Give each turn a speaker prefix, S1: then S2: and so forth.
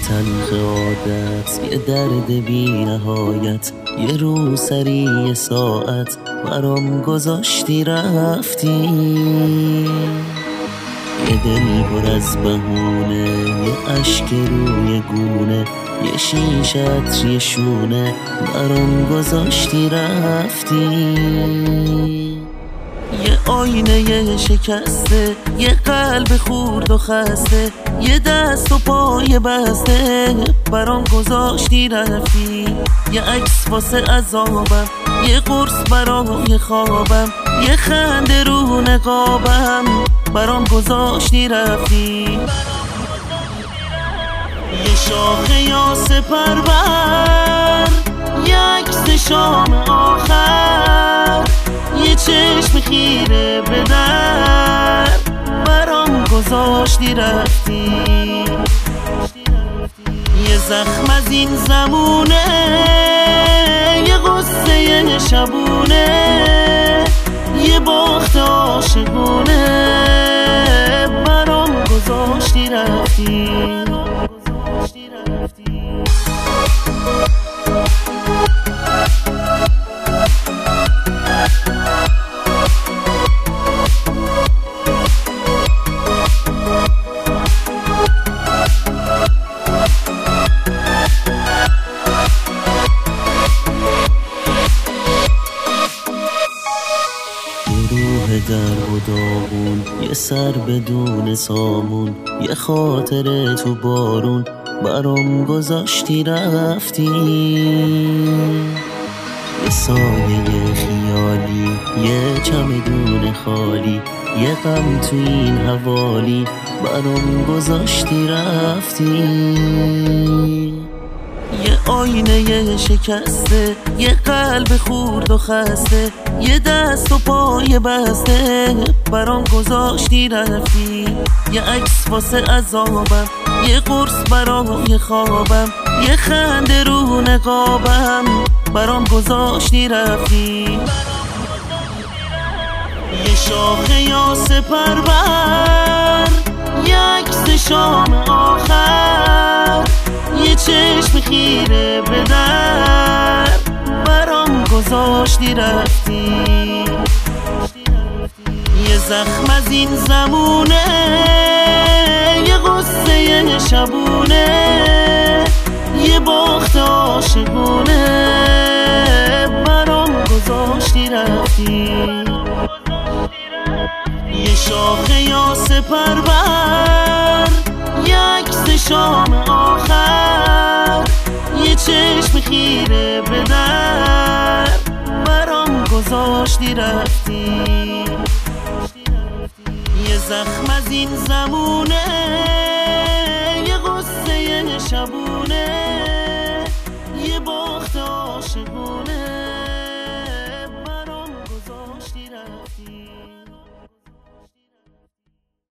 S1: تلخ عادت، یه درد بی نهایت، یه رو سری یه ساعت برام گذاشتی رفتی. یه دل پر از بهونه، یه اشک روی گونه، یه شیشت یه شونه برام گذاشتی رفتی. یه آینه یه شکسته، یه قلب خورد و خسته، یه دست و پای بسته برام گذاشتی رفتی. یه عکس واسه عذابم، یه قرص برای خوابم، یه خنده رو نقابم برام گذاشتی رفتی. یه شاخه یاسه پرور، یه عکس شام آخر، یه چشم خیره به در برام گذاشتی رفتی. یه زخم از این زمونه، یه غصه یه شبونه، یه باخت عاشقونه برام گذاشتی رفتی. در و داغون، یه سر بدون سامون، یه خاطره تو بارون برام گذاشتی رفتی. یه سایه خیالی، یه چمدون خالی، یه غم تو این حوالی برام گذاشتی رفتی. یه آینه یه شکسته، یه قلب خورد و خسته، یه دست و پای بسته برام گذاشتی رفتی. یه عکس واسه عذابم، یه قرص برای خوابم، یه خنده رو نقابم برام گذاشتی رفتی. یه شاخه یاسه پرور، یه عکس شام آخر، یه چشم خیره به در برام گذاشتی رفتی. یه زخم از این زمونه، یه غصه یه شبونه، یه باخت عاشقونه برام گذاشتی رفتی. یه شاخه یاسه پرور، یه عکس شام آخر، یه چشم خیره به در برام گذاشتی رفتی. یه زخم از این زمونه،